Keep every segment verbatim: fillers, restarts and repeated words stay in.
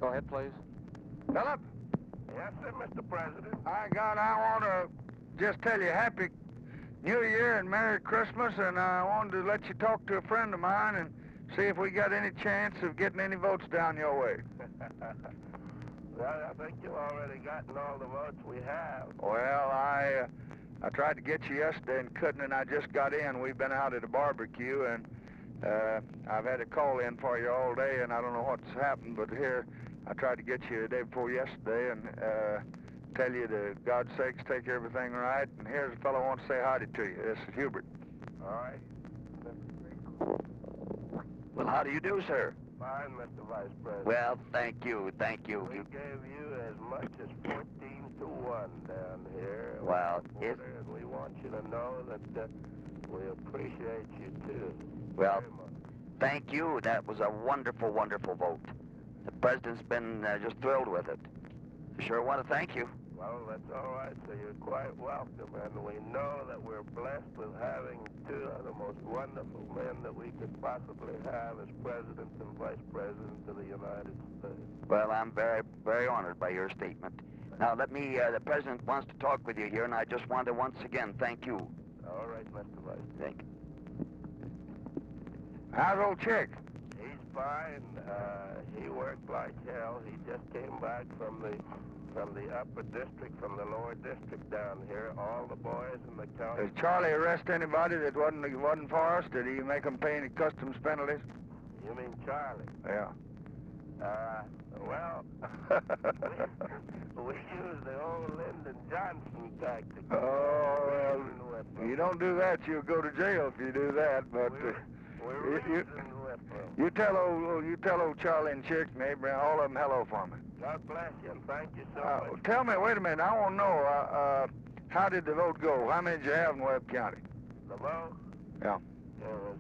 Go ahead, please. Philip? Yes, sir, Mister President. I got, I want to just tell you Happy New Year and Merry Christmas, and I wanted to let you talk to a friend of mine and see if we got any chance of getting any votes down your way. Well, I think you've already gotten all the votes we have. Well, I uh, I tried to get you yesterday and couldn't, and I just got in. We've been out at a barbecue, and uh, I've had a call in for you all day, and I don't know what's happened, but here I tried to get you the day before yesterday and uh, tell you to God's sakes take everything right. And here's a fellow who wants to say howdy to you. This is Hubert. All right. Well, how do you do, sir? Fine, Mister Vice President. Well, thank you, thank you. We you... gave you as much as fourteen to one down here. Well, if... And we want you to know that uh, we appreciate you, too. Well, thank you. That was a wonderful, wonderful vote. The President's been uh, just thrilled with it. I sure want to thank you. Well, that's all right, so you're quite welcome, and we know that we're blessed with having two of the most wonderful men that we could possibly have as President and Vice President of the United States. Well, I'm very, very honored by your statement. Now, let me, uh, the President wants to talk with you here, and I just want to once again thank you. All right, Mister Vice. Thank you. How's old Chick? He's fine. Uh, he worked like hell. He just came back from the from the upper district, from the lower district down here. All the boys in the county. Did Charlie arrest anybody that wasn't wasn't for us? Did he make them pay any customs penalties? You mean Charlie? Yeah. Uh, well, we, we use the old Lyndon Johnson tactic. Oh, well, you don't do that. You'll go to jail if you do that. But We're, uh, we're you, you, you tell old you tell old Charlie and Chick and Abraham, all of them, hello for me. God bless you and thank you so Uh, much. tell me, wait a minute. I want to know uh, uh, how did the vote go? How many did you have in Webb County? The vote? Yeah. It was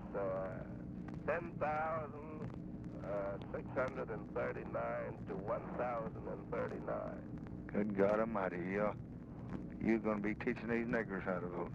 uh, ten thousand six hundred thirty-nine to one thousand thirty-nine. Good God Almighty, you you're going to be teaching these niggers how to vote.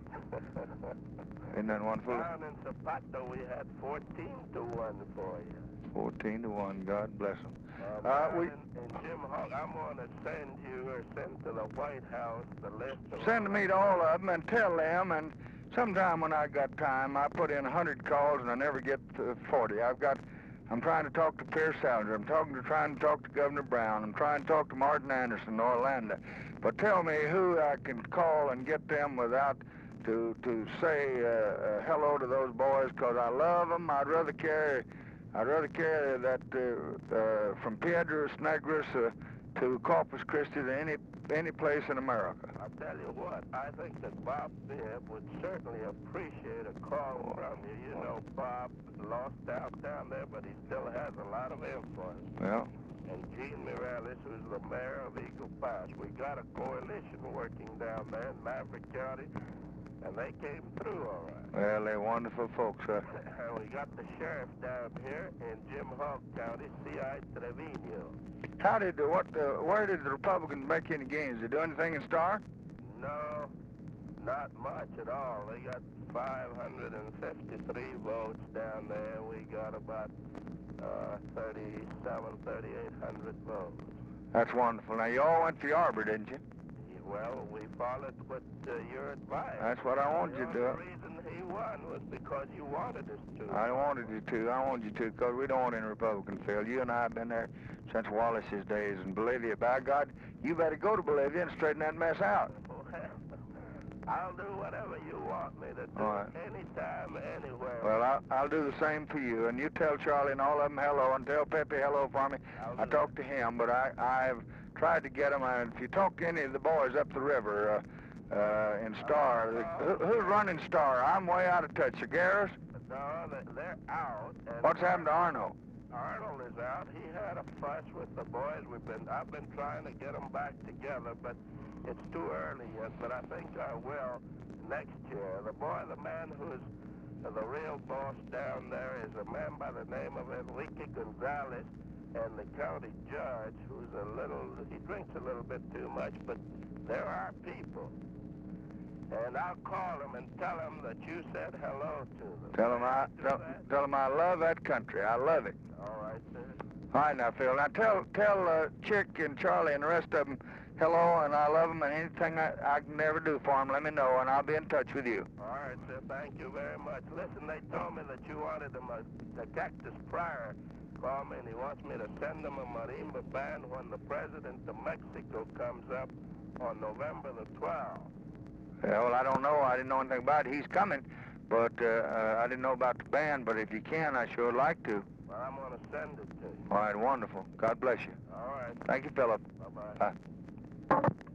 Isn't that wonderful? Down in Zapata, we had fourteen to one for you. Fourteen to one. God bless them. And, Uh, we and, and Jim Hawk, I'm going to send you or send to the White House the list of... send me to all of them and tell them. And sometime when I got time, I put in a hundred calls and I never get to forty. I've got. I'm trying to talk to Pierce Salinger. I'm talking to trying to talk to Governor Brown. I'm trying to talk to Martin Anderson in Orlando. But tell me who I can call and get them without to to say uh, uh, hello to those boys, because I love them. I'd rather carry I'd rather carry that uh, uh, from Piedras Negras uh, to Corpus Christi than any any place in America. I'll tell you what, I think that Bob Bibb would certainly appreciate a call from you. You know, Bob lost out down there, but he still has a lot of influence. Well. And Gene Mireles, who's the mayor of Eagle Pass. We got a coalition working down there in Maverick County, and they came through all right. Well, they're wonderful folks, huh? And we got the sheriff down here in Jim Hawk County, C I Trevino. How did the, what, the, where did the Republicans make any gains? Did they do anything in Star? No, not much at all. They got five hundred fifty-three votes down there. We got about uh, thirty-seven, thirty-eight hundred votes. That's wonderful. Now, you all went for Arbor, didn't you? Well, we followed what uh, your advice. That's what I wanted you to do. The reason he won was because you wanted us to. I wanted you to. I wanted you to, because we don't want any Republican fail. You and I have been there since Wallace's days in Bolivia. By God, you better go to Bolivia and straighten that mess out. I'll do whatever you want me to do, all right. Anytime, anywhere. Well, I'll, I'll do the same for you. And you tell Charlie and all of them hello, and tell Pepe hello for me. I talked to him, but I, I've tried to get him. And if you talk to any of the boys up the river uh, uh, in Star, uh, who, who's running Star? I'm way out of touch. The Garris? No, they're out. What's happened to Arnold? Arnold is out. He had a fuss with the boys. We've been, I've been trying to get them back together, but it's too early yet. But I think I will next year. The boy, the man who's the real boss down there is a man by the name of Enrique Gonzalez, and the county judge, who's a little, he drinks a little bit too much, but there are people. And I'll call him and tell him that you said hello to them. Tell him I, tell, tell him I love that country. I love it. All right, sir. All right, now, Phil. Now, tell tell uh, Chick and Charlie and the rest of them hello, and I love them, and anything I, I can ever do for them, let me know, and I'll be in touch with you. All right, sir. Thank you very much. Listen, they told me that you wanted them a, the Cactus Prior called me, and he wants me to send them a marimba band when the President of Mexico comes up on November the twelfth. Yeah, well, I don't know. I didn't know anything about it. He's coming, but uh, uh, I didn't know about the band, but if you can, I sure would like to. Well, I'm going to send it to you. All right, wonderful. God bless you. All right. Thank you, Philip. Bye-bye. Bye.